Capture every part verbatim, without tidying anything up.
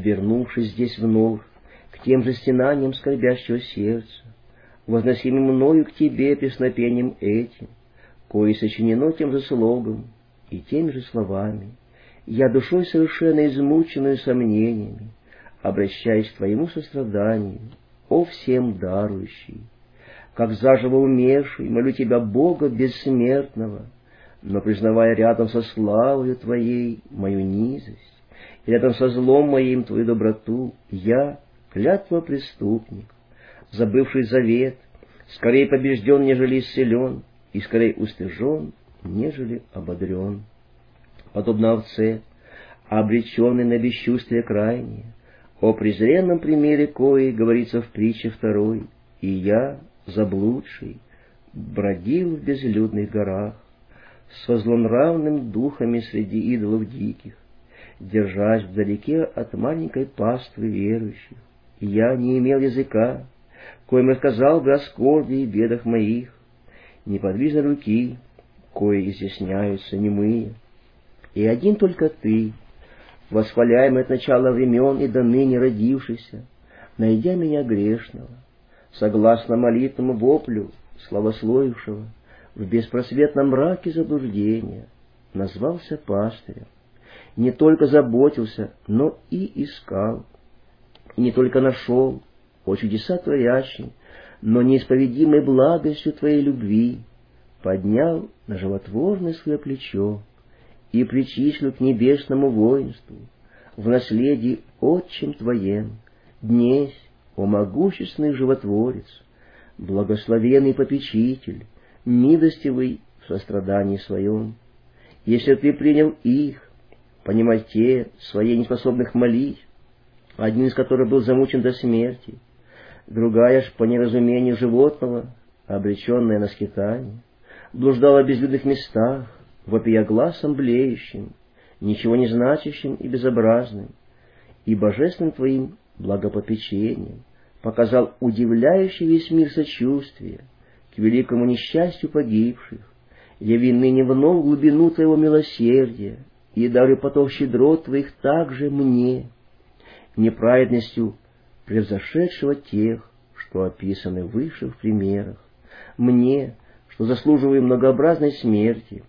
вернувшись здесь вновь, к тем же стенаниям скорбящего сердца, возносимым мною к тебе песнопением этим, кое сочинено тем же слогом и теми же словами, я душой совершенно измученную сомнениями, обращаясь к твоему состраданию, о всем дарующий. Как заживо умерший, молю тебя, Бога бессмертного, но признавая рядом со славою твоей мою низость, и рядом со злом моим твою доброту, я, клятва преступник, забывший завет, скорее побежден, нежели исцелен, и скорее устыжен, нежели ободрен. Подобно овце, обреченный на бесчувствие крайнее, о презренном примере кои говорится в притче второй, и я, заблудший, бродил в безлюдных горах, со злонравным духами среди идолов диких, держась вдалеке от маленькой паствы верующих. И я не имел языка, коим рассказал бы о скорби и бедах моих, неподвижной руки, кои изъясняются немые. И один только ты, восхваляемый от начала времен и до ныне родившийся, найдя меня грешного, согласно молитвому воплю славословившего, в беспросветном мраке заблуждения, назвался пастырем, не только заботился, но и искал, и не только нашел, о чудеса творящий, но неисповедимой благостью твоей любви поднял на животворное свое плечо и причислил к небесному воинству в наследии отчим твоем, днесь, о могущественный животворец, благословенный попечитель, милостивый в сострадании своем. Если ты принял их, понимать те, своей неспособных молить, один из которых был замучен до смерти, другая ж по неразумению животного, обреченная на скитание, блуждала в безлюдных местах, вопия гласом блеющим, ничего не значащим и безобразным, и божественным твоим благопопечением показал удивляющий весь мир сочувствие к великому несчастью погибших, яви ныне вновь глубину твоего милосердия, и даруй поток щедрот твоих также мне, неправедностью превзошедшего тех, что описаны выше в примерах, мне, что заслуживаю многообразной смерти,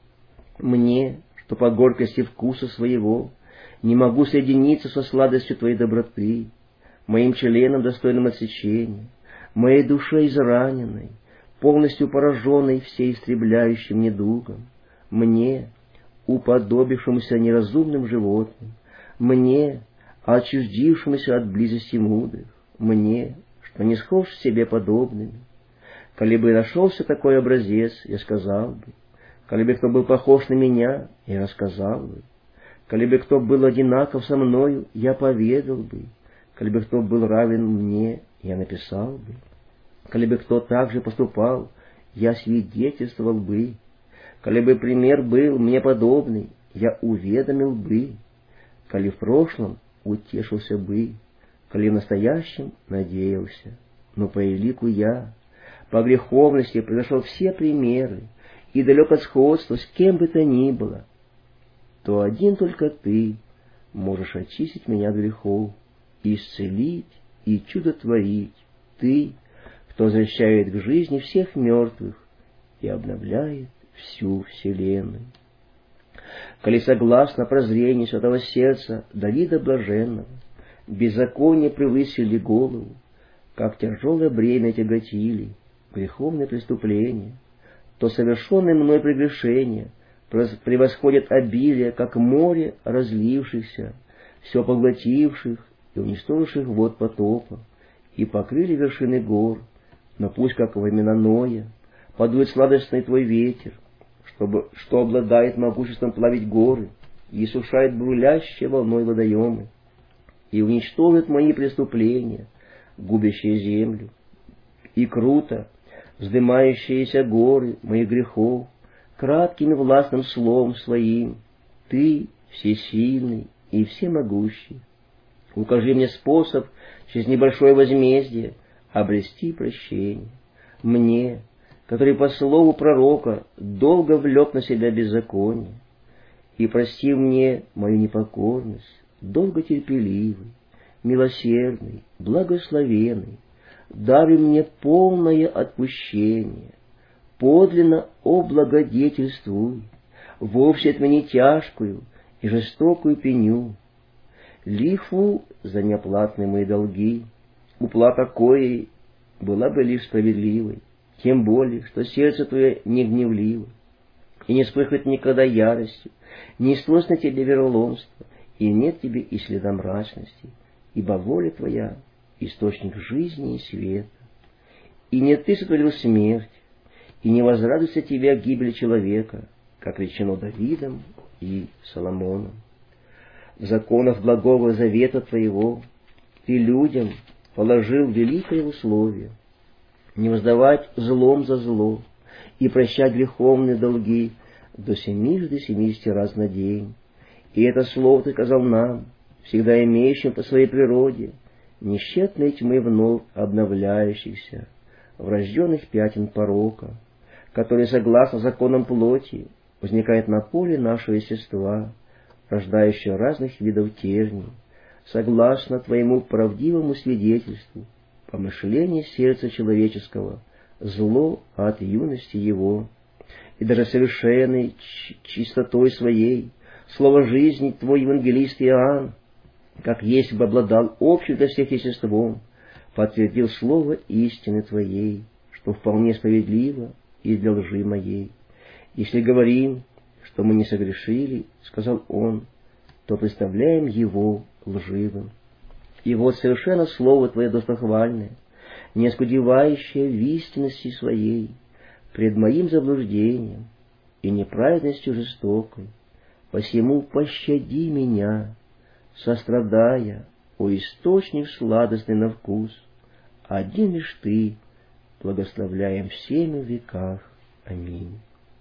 мне, что по горькости вкуса своего не могу соединиться со сладостью твоей доброты, моим членом, достойным отсечения, моей душе израненной, полностью пораженной всеистребляющим недугом, мне, уподобившемуся неразумным животным, мне, отчуждившемуся от близости мудрых, мне, что не схож с себе подобными. Коли бы нашелся такой образец, я сказал бы, коли бы кто был похож на меня, я рассказал бы, коли бы кто был одинаков со мною, я поведал бы, коли бы кто был равен мне, я написал бы, коли бы кто так же поступал, я свидетельствовал бы, коли бы пример был мне подобный, я уведомил бы, коли в прошлом утешился бы, коли в настоящем надеялся, но по элику я, по греховности произошел все примеры, и далек от сходства с кем бы то ни было, то один только ты можешь очистить меня от грехов, исцелить и чудо творить, ты, кто возвращает к жизни всех мертвых и обновляет всю вселенную. Коли согласно прозрению святого сердца Давида Блаженного, беззаконие превысили голову, как тяжелое бремя тяготили, греховные преступления, то совершенные мной прегрешения превосходят обилие, как море разлившихся, все поглотивших и уничтоживших вод потопа, и покрыли вершины гор, но пусть, как во времена Ноя, подует сладостный твой ветер, чтобы, что обладает могуществом плавить горы и сушает бурлящие волной водоемы, и уничтожит мои преступления, губящие землю, и круто вздымающиеся горы моих грехов, кратким и властным словом своим, ты всесильный и всемогущий. Укажи мне способ через небольшое возмездие обрести прощение. Мне, который по слову пророка долго влек на себя беззаконие, и прости мне мою непокорность, долго терпеливый, милосердный, благословенный, даруй мне полное отпущение, подлинно облагодетельствуй, вовсе отмени тяжкую и жестокую пеню, лихву за неоплатные мои долги, уплата коей была бы лишь справедливой, тем более, что сердце твое не гневливо, и не вспыхнет никогда яростью, не слышно тебе вероломства, и нет тебе и следа мрачности, ибо воля твоя — источник жизни и света. И не ты сотворил смерть, и не возрадуется тебе гибель человека, как речено Давидом и Соломоном. В законах благого завета твоего ты людям положил великое условие — не воздавать злом за зло и прощать греховные долги до семижды семидесяти раз на день. И это слово ты сказал нам, всегда имеющим по своей природе несчетной тьмы вновь обновляющихся, врожденных пятен порока, которые, согласно законам плоти, возникает на поле нашего естества, рождающего разных видов терний, согласно твоему правдивому свидетельству, помышление сердца человеческого, зло от юности его, и даже совершенной чистотой своей, слово жизни твой евангелист Иоанн, как есть бы обладал общим для всех естеством, подтвердил слово истины твоей, что вполне справедливо и для лжи моей. Если говорим, что мы не согрешили, сказал он, то представляем его лживым. И вот совершенно слово твое достохвальное, не оскудевающее в истинности своей, пред моим заблуждением и неправедностью жестокой, посему пощади меня, сострадая, о источник сладостный на вкус, один лишь ты, благословляем всеми в веках. Аминь.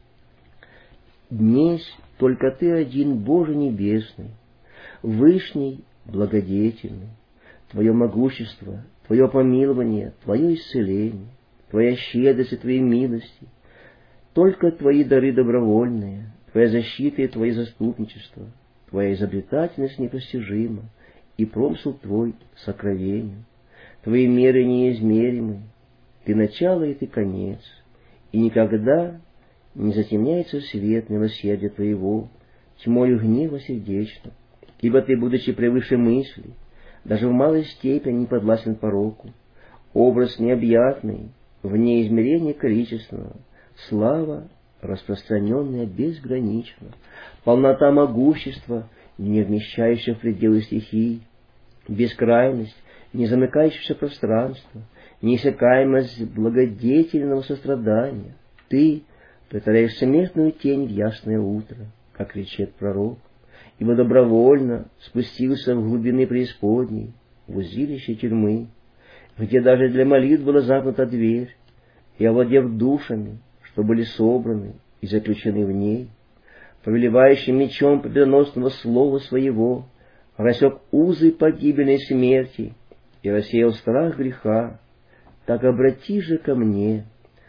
Днесь только ты один, Боже небесный, вышний, благодетельный, твое могущество, твое помилование, твое исцеление, твоя щедрость и твои милости, только твои дары добровольные, твоя защита и твое заступничество, твоя изобретательность непостижима, и промысл твой сокровенен, твои меры неизмеримы, ты начало и ты конец, и никогда не затемняется свет милосердия твоего, тьмою гнева сердечно, ибо ты, будучи превыше мысли, даже в малой степени не подвластен пороку, образ необъятный, вне измерения количественного, слава, распространенная безгранично, полнота могущества, не вмещающая в пределы стихий, бескрайность, не замыкающееся пространство, неиссякаемость благодетельного сострадания. Ты притворяешь смертную тень в ясное утро, как кричит пророк, ибо добровольно спустился в глубины преисподней, в узилище тюрьмы, где даже для молитв была запнута дверь, и, овладев душами, что были собраны и заключены в ней, повелевающим мечом победоносного слова своего, рассек узы погибельной смерти и рассеял страх греха, так обрати же ко мне,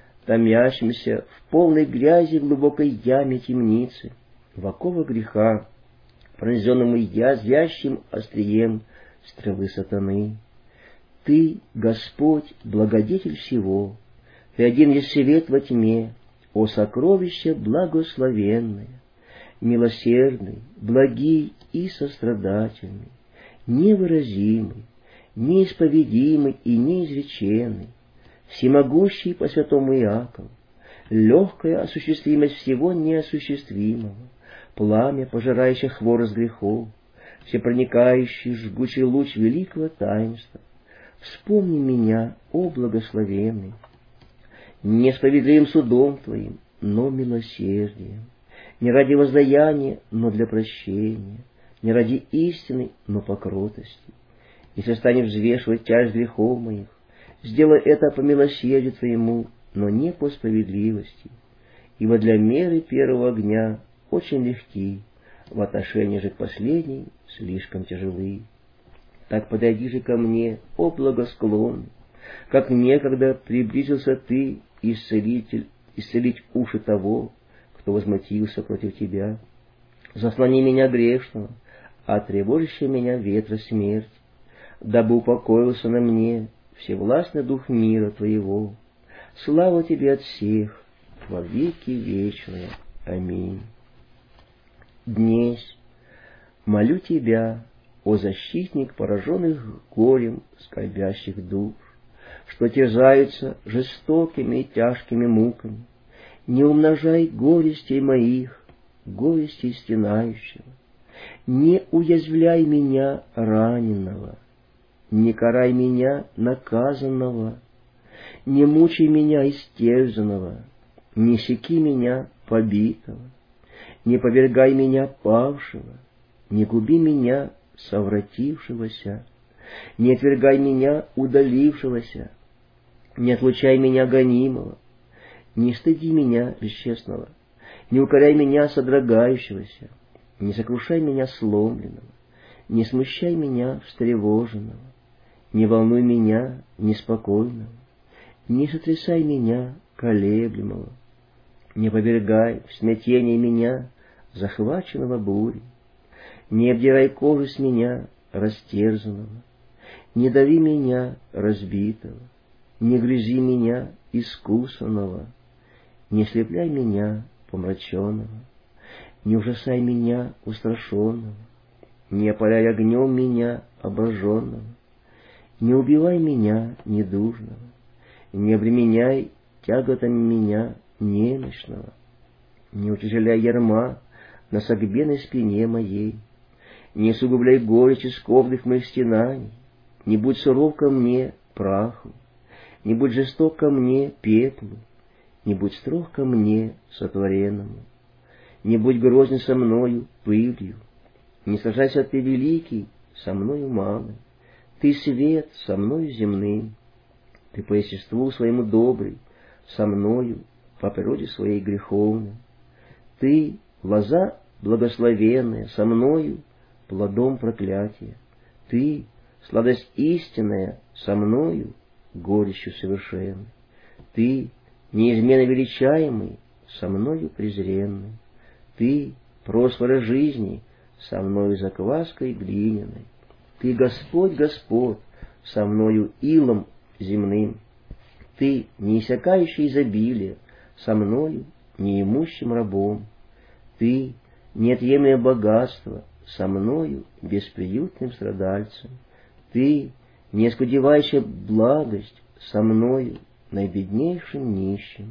томящимся в полной грязи глубокой яме темницы, в оковы греха, пронзенному язвящим острием стрелы сатаны. Ты, Господь, благодетель всего, ты один есть свет во тьме, о сокровище благословенное, милосердный, благий и сострадательный, невыразимый, неисповедимый и неизреченный, всемогущий по святому Иакову, легкая осуществимость всего неосуществимого, пламя, пожирающее хворост грехов, всепроникающий жгучий луч великого таинства. Вспомни меня, о благословенный, несправедливым судом твоим, но милосердием, не ради воздаяния, но для прощения, не ради истины, но по кротости. Если станешь взвешивать тяжесть грехов моих, сделай это по милосердию твоему, но не по справедливости, ибо для меры первого огня очень легки, в отношении же к последней слишком тяжелы. Так подойди же ко мне, о благосклонный, как некогда приблизился ты, исцелитель, исцелить уши того, кто возмутился против тебя. Заслони меня грешного, от тревожащего меня ветра смерти. дабы упокоился на мне всевластный дух мира Твоего. Слава Тебе от всех, во веки вечные. Аминь. Днесь молю Тебя, о защитник пораженных горем скорбящих душ, что терзаются жестокими и тяжкими муками. Не умножай горестей моих, горестей стенающего. Не уязвляй меня раненого, не карай меня наказанного, не мучай меня истерзанного, не секи меня побитого, не повергай меня павшего, не губи меня совратившегося, не отвергай меня удалившегося, не отлучай меня гонимого, не стыди меня бесчестного, не укоряй меня содрогающегося, не сокрушай меня сломленного, не смущай меня встревоженного, не волнуй меня неспокойного, не сотрясай меня колеблемого, не повергай в смятение меня захваченного бурей, не обдирай кожу с меня растерзанного, не дави меня разбитого, не грызи меня искусанного, не слепляй меня помраченного, не ужасай меня устрашенного, не опаляй огнем меня обожженного, не убивай меня недужного, не обременяй тяготами меня немощного, не утяжеляй ярма на согбенной спине моей, не усугубляй горечи скорбных моих стенаний, не будь суров ко мне праху, не будь жесток ко мне пеплу, не будь строг ко мне сотворенному, не будь грозен со мною пылью, не сажайся ты великий со мною малый, ты свет со мною земным, ты по естеству своему добрый, со мною по природе своей греховной, ты лоза благословенная, со мною плодом проклятия, ты сладость истинная, со мною горечью совершенной, ты неизменно величаемый, со мною презренный, ты просфора жизни, со мною закваской глиняной, ты Господь, Господь, со мною илом земным, ты неиссякающий изобилие, со мною неимущим рабом, ты неотъемлемое богатство, со мною бесприютным страдальцем, ты неоскудевающая благость, со мною наибеднейшим нищим.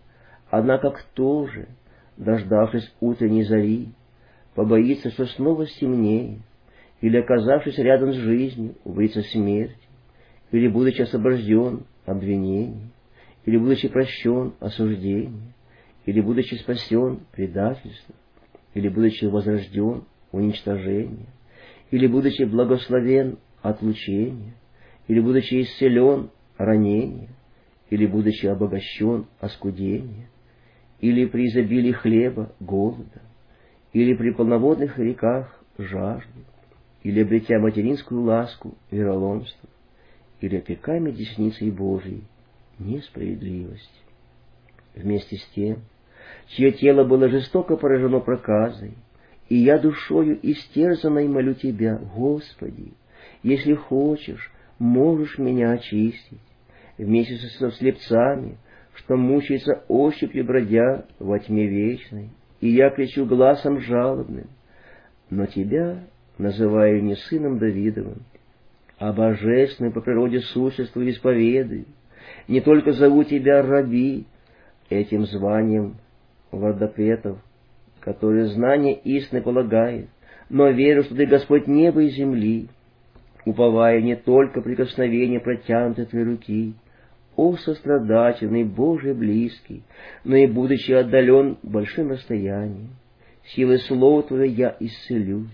Однако кто же, дождавшись утренней зари, побоится, что снова стемнеет, или, оказавшись рядом с жизнью, боится смерти, или, будучи освобожден обвинений, или, будучи прощен осуждения, или, будучи спасен предательства, или, будучи возрожден уничтожения, или, будучи благословен отлучения, или, будучи исцелен ранения, или, будучи обогащен оскудения, или при изобилии хлеба голода, или при полноводных реках жажды, или обретя материнскую ласку вероломства, или опекаемый десницей Божией несправедливость. Вместе с тем, чье тело было жестоко поражено проказой, и я душою истерзанной молю Тебя, Господи, если хочешь, можешь меня очистить, вместе со слепцами, что мучается ощупью бродя во тьме вечной, и я кричу гласом жалобным, но Тебя называю не сыном Давидовым, а божественным по природе существу исповедую, не только зову Тебя раби, этим званием вардапетов, которые знание истины полагает, но верю, что Ты Господь неба и земли, уповая не только прикосновение протянутой Твоей руки, о сострадательный Боже близкий, но и будучи отдален большим расстоянием, силой слова Твоего я исцелюсь.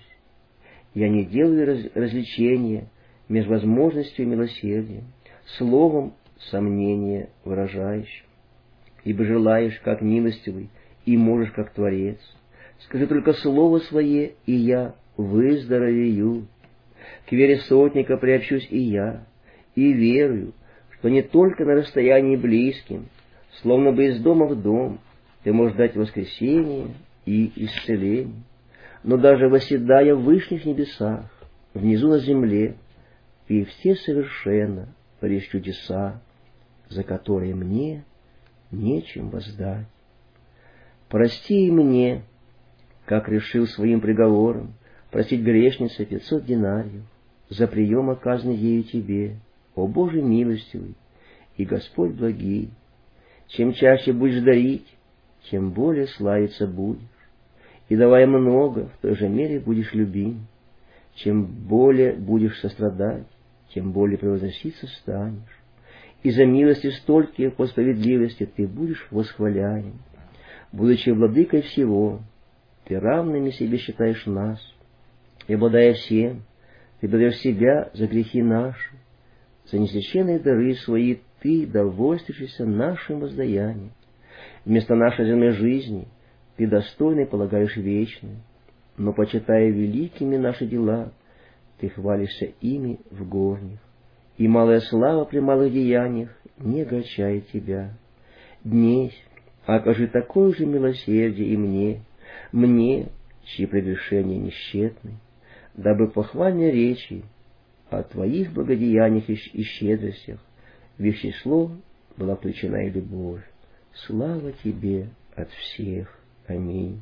Я не делаю раз, развлечения между возможностью и милосердием, словом сомнения выражаешь, ибо желаешь, как милостивый, и можешь, как Творец. Скажи только слово свое, и я выздоровею. К вере сотника приобщусь и я, и верую, что не только на расстоянии близким, словно бы из дома в дом, Ты можешь дать воскресение и исцеление, но даже восседая в вышних небесах, внизу на земле, ты все совершенно творишь чудеса, за которые мне нечем воздать. Прости и мне, как решил своим приговором простить грешнице пятьсот динариев за прием, оказанный ею тебе, о Боже милостивый и Господь благий. Чем чаще будешь дарить, тем более славиться будешь, и давая много, в той же мере будешь любим. Чем более будешь сострадать, тем более превозноситься станешь. И за милости стольких по справедливости ты будешь восхваляем. Будучи владыкой всего, ты равными себе считаешь нас, и, обладая всем, ты берешь себя за грехи наши, за несвященные дары свои ты довольствуешься нашим воздаянием. Вместо нашей земной жизни ты достойный полагаешь вечную, но, почитая великими наши дела, ты хвалишься ими в горних, и малая слава при малых деяниях не огорчает тебя. Днесь окажи такое же милосердие и мне, мне, чьи прегрешения несчетны, дабы похвальной речи о твоих благодеяниях и щедростях в их число была включена и любовь. Слава тебе от всех. Аминь.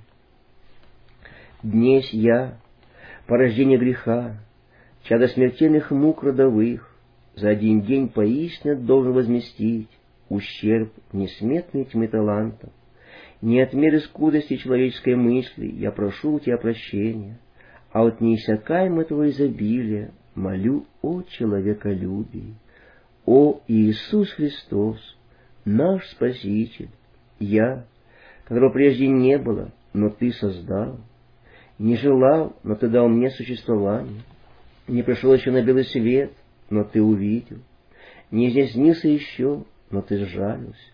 Днесь я, порождение греха, чадо смертельных мук родовых, за один день поистине должен возместить ущерб несметной тьмы талантов. Не от меры скудости человеческой мысли я прошу у тебя прощения, а от неиссякаемого твоего изобилия молю о человеколюбии. О Иисус Христос, наш Спаситель, я, которого прежде не было, но Ты создал, не желал, но Ты дал мне существование, не пришел еще на белый свет, но Ты увидел, не изъяснился еще, но Ты сжалился,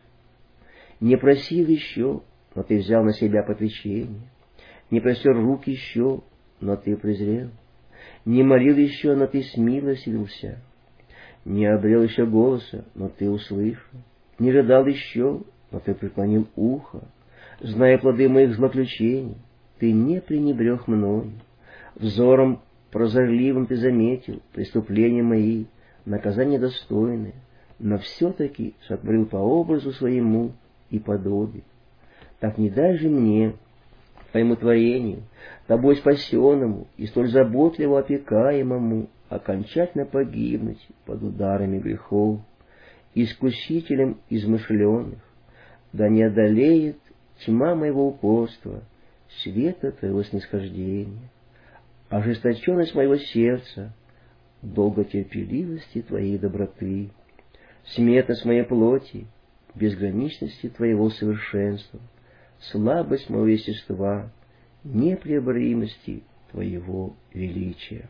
не просил еще, но Ты взял на себя попечение, не простер рук еще, но Ты презрел, не молил еще, но Ты смилостивился, не обрел еще голоса, но Ты услышал, не рыдал еще, но Ты преклонил ухо, зная плоды моих злоключений, Ты не пренебрег мною, взором прозорливым Ты заметил преступления мои, наказания достойные, но все-таки сотворил по образу своему и подобию. Так не дай же мне, твоему творению, тобой спасенному и столь заботливо опекаемому, окончательно погибнуть под ударами грехов, искусителем измышленных, да не одолеет тьма моего упорства, света твоего снисхождения, ожесточенность моего сердца, долготерпеливости твоей доброты, смертность моей плоти, безграничности твоего совершенства, слабость моего естества, непреоборимости твоего величия.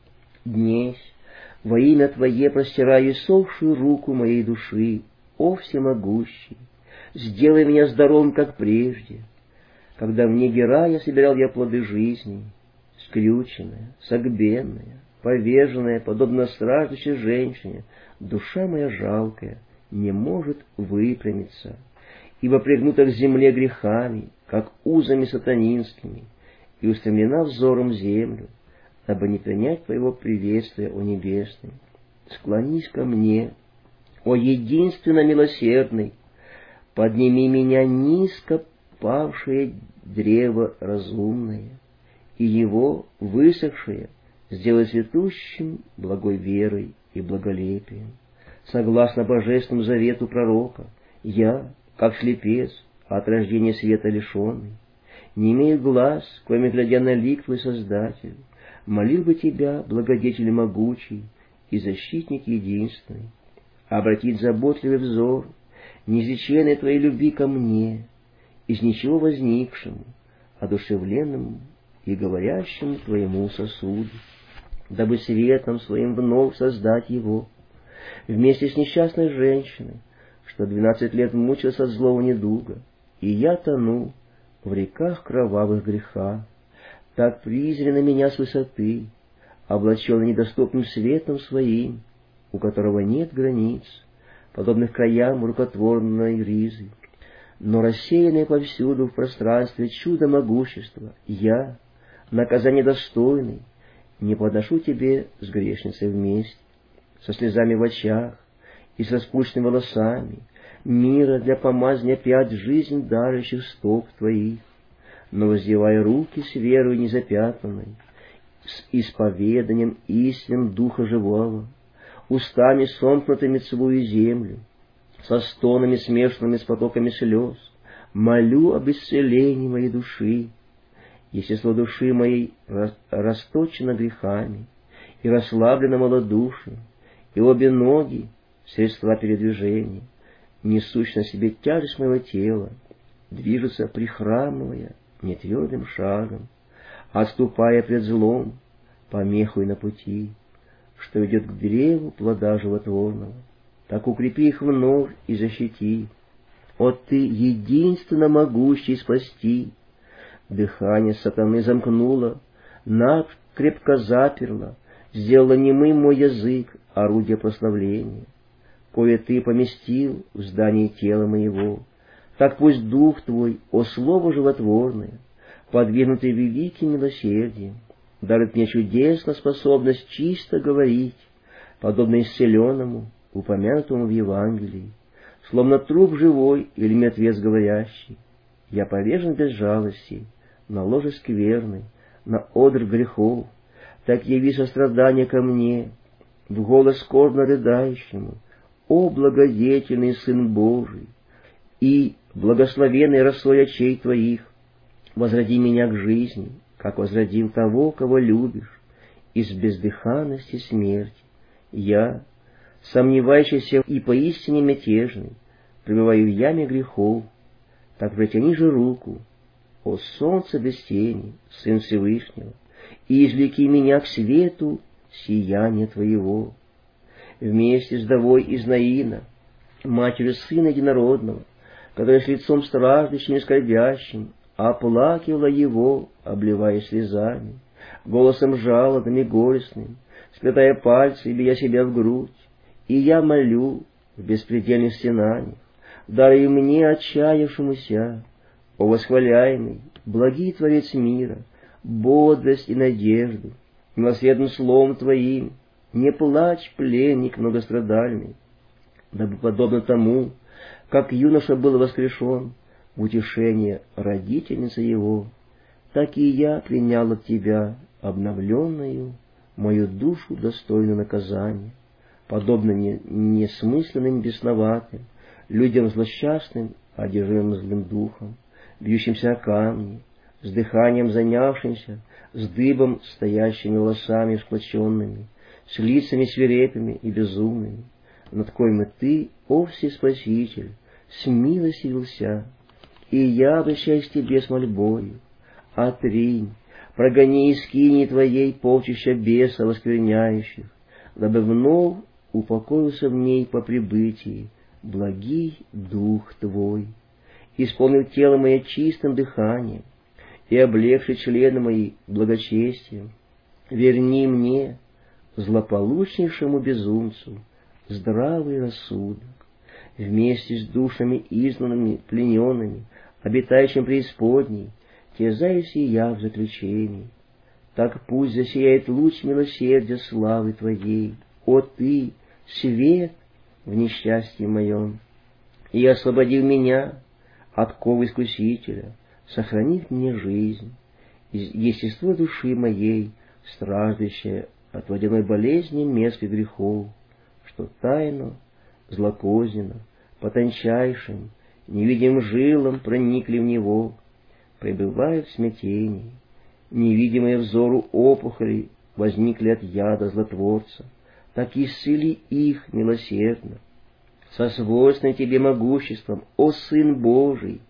Днесь во имя Твое простираю иссохшую руку моей души, о всемогущий, сделай меня здоровым, как прежде, когда в неге рая собирал я плоды жизни, скрюченная, согбенная, поверженная, подобно страждущей женщине, душа моя жалкая не может выпрямиться, ибо пригнута к земле грехами, как узами сатанинскими, и устремлена взором в землю, дабы не принять Твоего приветствия, о Небесный. Склонись ко мне, о единственно милосердный, подними меня низко павшее древо разумное, и его, высохшее, сделай цветущим благой верой и благолепием. Согласно божественному завету пророка, я, как слепец, от рождения света лишенный, не имею глаз, кроме глядя на лик Твой Создатель, молил бы Тебя, благодетель могучий и защитник единственный, обратить заботливый взор, неизреченной Твоей любви ко мне, из ничего возникшему, одушевленному и говорящему Твоему сосуду, дабы светом Своим вновь создать его, вместе с несчастной женщиной, что двенадцать лет мучился от злого недуга, и я тону в реках кровавых греха. Так призрено меня с высоты, облаченный недоступным светом Своим, у которого нет границ, подобных краям рукотворной ризы, но рассеянные повсюду в пространстве чудо могущества, я, наказание достойный, не подношу Тебе с грешницей вместе, со слезами в очах и с распущенными волосами, мира для помазания опять жизнь дарящих стоп твоих, но воздевая руки с верою незапятнанной, с исповеданием истин Духа Живого, устами сомкнутыми целую землю, со стонами смешанными с потоками слез, молю об исцелении моей души. Естество души моей расточено грехами и расслаблено малодушием, и обе ноги — средства передвижения, несущие на себе тяжесть моего тела, движутся, прихрамывая, нетвердым шагом, отступая пред злом, помехой на пути, что ведет к древу плода животворного. Так укрепи их вновь и защити. О Ты, единственно могущий спасти! Дыхание сатаны замкнуло, накрепко заперло, сделало немым мой язык, орудие прославления. Кое Ты поместил в здании тела моего, так пусть Дух Твой, о Слово животворное, подвигнутый великим милосердием, дарит мне чудесно способность чисто говорить, подобно исцеленному, упомянутому в Евангелии, словно труп живой или мертвец говорящий. Я повержен без жалости на ложе скверны, на одр грехов, так яви сострадание ко мне, в голос скорбно рыдающему, о благодетельный Сын Божий, и, благословенный росой очей Твоих, возроди меня к жизни, как возродил того, кого любишь, из бездыханности смерти. Я, сомневающийся и поистине мятежный, пребываю в яме грехов, так протяни же руку, о солнце без тени, Сын Всевышнего, и извлеки меня к свету сияния Твоего. Вместе с вдовой из Наина, матерью Сына Единородного, которая с лицом страждущим и скорбящим оплакивала его, обливая слезами, голосом жалобным и горестным, сплетая пальцы и бия себя в грудь, и я молю в беспредельных стенаниях, даруй мне отчаявшемуся, о восхваляемый, благий Творец мира, бодрость и надежду, милосердным словом Твоим, не плачь, пленник многострадальный, дабы подобно тому, как юноша был воскрешен в утешение родительницы его, так и я принял от Тебя обновленную мою душу достойную наказания, подобно не, несмысленным, бесноватым, людям злосчастным, одержимым злым духом, бьющимся о камни, с дыханием занявшимся, с дыбом стоящими волосами всклоченными, с лицами свирепыми и безумными, над коим и Ты, о Всеспаситель, смилостивился, и я обращаюсь к Тебе с мольбою. Отринь, прогони из скинии Твоей полчища беса воскверняющих, дабы вновь упокоился в ней по прибытии благий Дух Твой, исполнил тело мое чистым дыханием и облегши члены мои благочестием. Верни мне, злополучнейшему безумцу, здравый рассудок, вместе с душами изгнанными, плененными, обитающим преисподней, терзаюсь и я в заключении. Так пусть засияет луч милосердия славы Твоей, о Ты, свет в несчастье моем, и освободив меня от ков искусителя, сохранив мне жизнь, естество души моей, страждущее от водяной болезни мерзких грехов, что тайно, злокозненно, по тончайшим, невидимым жилам проникли в него, пребывают в смятении, невидимые взору опухоли возникли от яда злотворца, так исцели их милосердно, со свойственным Тебе могуществом, о Сын Божий.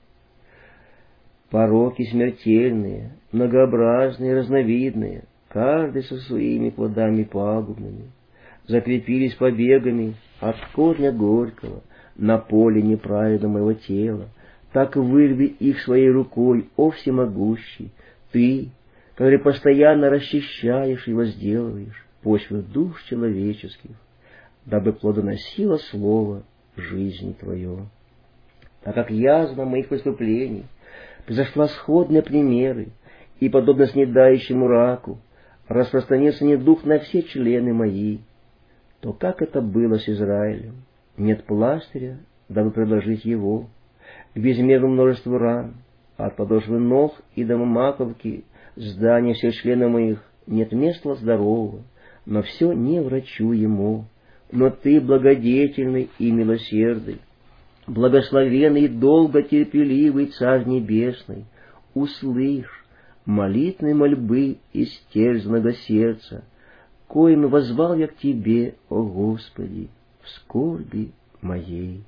Пороки смертельные, многообразные, разновидные, каждый со своими плодами пагубными, закрепились побегами от корня горького на поле неправедного моего тела, так вырви их своей рукой, о Всемогущий, Ты, который постоянно расчищаешь и возделываешь почву душ человеческих, дабы плодоносило слово жизни Твое. Так как язва моих преступлений произошла сходные примеры, и, подобно снедающему раку, распространился недух на все члены мои, то как это было с Израилем? Нет пластыря, дабы предложить его, к безмерному множеству ран, от подошвы ног и до маковки, здания всех членов моих, нет места здорового, но все не врачу ему. Но ты благодетельный и милосердный, благословенный и долготерпеливый Царь Небесный, услышь молитвы мольбы истерзанного сердца, коим воззвал я к Тебе, о Господи, в скорби моей.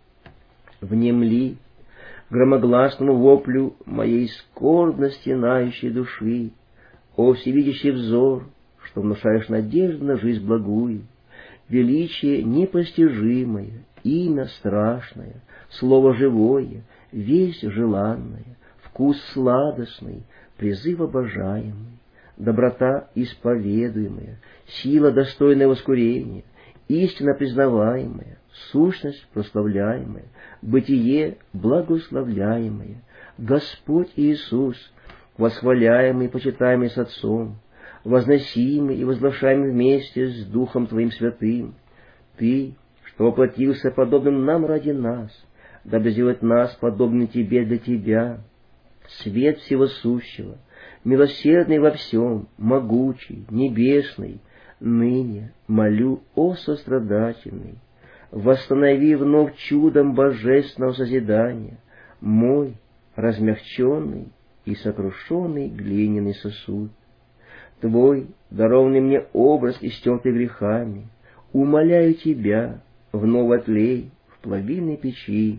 Внемли громогласному воплю моей скорбно стенающей души, о всевидящий взор, что внушаешь надежду на жизнь благую, величие непостижимое, имя страшное, слово живое, весть желанная, вкус сладостный, призыв обожаемый, доброта исповедуемая, сила достойная воскурения, истина признаваемая, сущность прославляемая, бытие благословляемое, Господь Иисус, восхваляемый и почитаемый с Отцом, возносимый и возглашаемый вместе с Духом Твоим Святым, Ты, что воплотился подобным нам ради нас, дабы сделать нас подобным Тебе для Тебя, свет всего сущего, милосердный во всем, могучий, небесный, ныне молю, о сострадательный, восстанови вновь чудом божественного созидания мой размягченный и сокрушенный глиняный сосуд. Твой, дарованный мне образ, истертый грехами, умоляю Тебя, вновь отлей в плавильной печи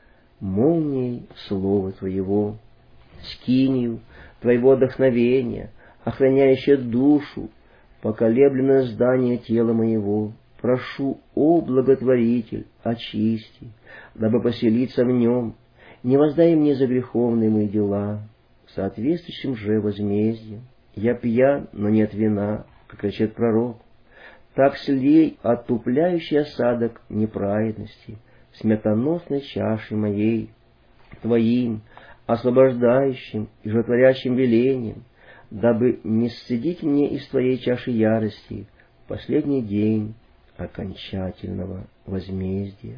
молнией слова Твоего, скинию Твоего вдохновения, охраняющее душу, поколебленное здание тела моего, прошу, о благотворитель, очисти, дабы поселиться в нем, не воздай мне за греховные мои дела, соответствующим же возмездием. Я пьян, но не от вина, как кричит пророк. Так слей отупляющий осадок неправедности, смертоносной чашей моей, Твоим освобождающим и животворящим велением, дабы не сцедить мне из Твоей чаши ярости в последний день окончательного возмездия.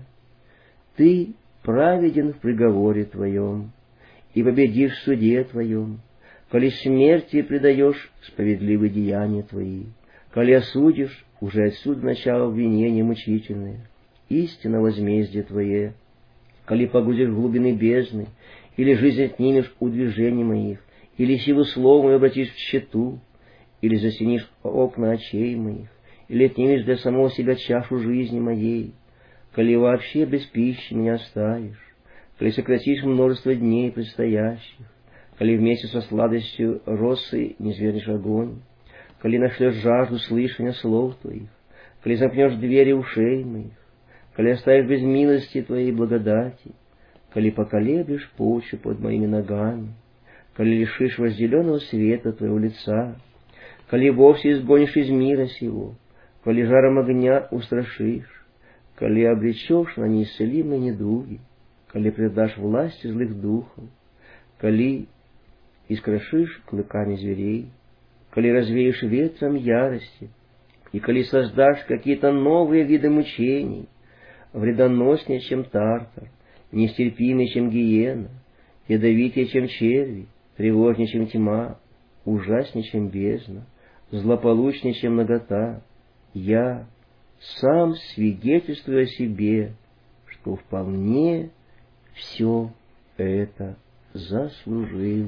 Ты праведен в приговоре Твоем и победишь в суде Твоем, коли смерти предаешь справедливые деяния Твои, коли осудишь уже отсюда начало обвинения мучительное, истинно возмездие Твое, коли погрузишь в глубины бездны, или жизнь отнимешь у движений моих, или силу слова мою обратишь в тщету, или засенишь окна очей моих, или отнимешь для самого себя чашу жизни моей, коли вообще без пищи меня оставишь, коли сократишь множество дней предстоящих, коли вместе со сладостью росы не звернешь огонь, коли нашлешь жажду слышания слов Твоих, коли замкнешь двери ушей моих, коли оставишь без милости Твоей благодати, коли поколеблешь почву под моими ногами, коли лишишь возделенного света Твоего лица, коли вовсе изгонишь из мира сего, коли жаром огня устрашишь, коли обречешь на неисцелимые недуги, коли предашь власти злых духов, коли искрошишь клыками зверей, коли развеешь ветром ярости, и коли создашь какие-то новые виды мучений, вредоноснее, чем тартар, нестерпимее, чем гиена, ядовитее, чем черви, тревожнее, чем тьма, ужаснее, чем бездна, злополучнее, чем нагота, я сам свидетельствую о себе, что вполне все это заслужил,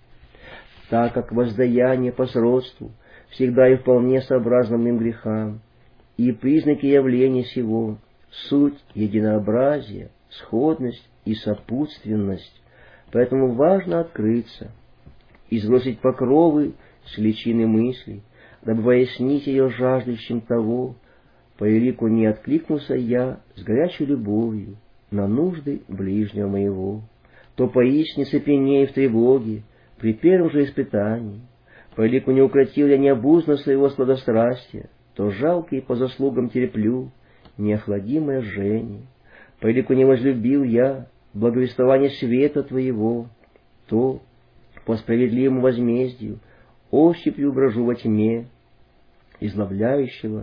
так как воздаяние по сродству всегда и вполне сообразно моим грехам, и признаки явления сего — суть единообразие, сходность и сопутственность, поэтому важно открыться, сбросить покровы с личины мыслей, дабы пояснить ее жаждущим того, по велику не откликнулся я с горячей любовью на нужды ближнего моего, то поистине цепенея в тревоге при первом же испытании, по велику не укротил я необузно своего сладострастия, то жалкий по заслугам терплю неохладимое жжение, по велику не возлюбил я благовествование света Твоего, то по справедливому возмездию ощупью брожу во тьме, изловляющего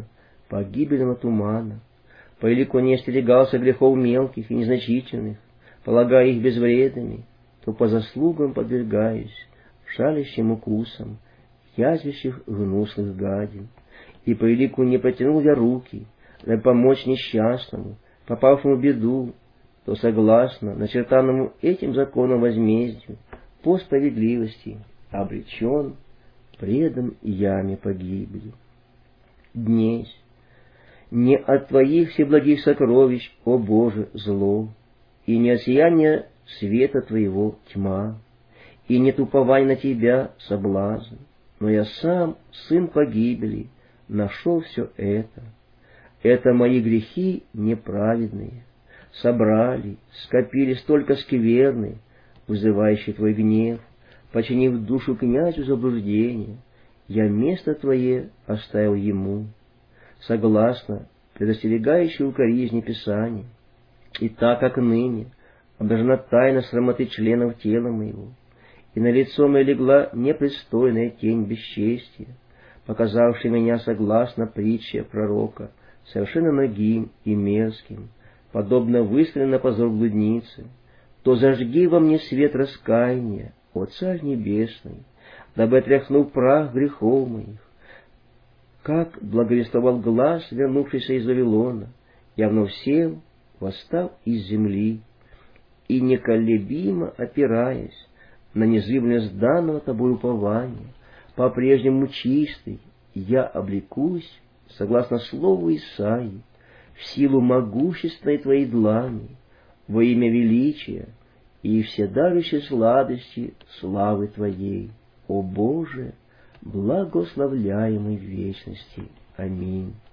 погибельного тумана, по велику не остерегался грехов мелких и незначительных, полагая их безвредными, то по заслугам подвергаюсь шалящим укусам язвящих гнусных гадин. И по велику не протянул я руки, дабы помочь несчастному, попавшему в беду, то согласно начертанному этим законом возмездию, по справедливости обречен, предан яме погибели. Днесь, не от Твоих всеблагих сокровищ, о Боже, зло, и не от сияния света Твоего тьма, и нет упования на Тебя соблазн, но я сам, сын погибели, нашел все это. Это мои грехи неправедные, собрали, скопили столько скверны, вызывающие Твой гнев, починив душу князю заблуждения, я место Твое оставил ему, согласно предостерегающей укоризни Писания. И так как ныне обнажена тайна срамоты членов тела моего, и на лицо мое легла непристойная тень бесчестия, показавшая меня согласно притче пророка, совершенно нагим и мерзким, подобно выстрелу на позор блудницы, то зажги во мне свет раскаяния, о Царь Небесный, дабы, отряхнув прах грехов моих, как благовествовал глаз, вернувшийся из Вавилона, я вновь сел, восстав из земли, и неколебимо опираясь на незыблемость данного Тобой упования, по-прежнему чистый, я облекусь, согласно слову Исаии, в силу могущественной Твоей длани, во имя величия и вседающей сладости славы Твоей, о Боже, благословляемый в вечности. Аминь.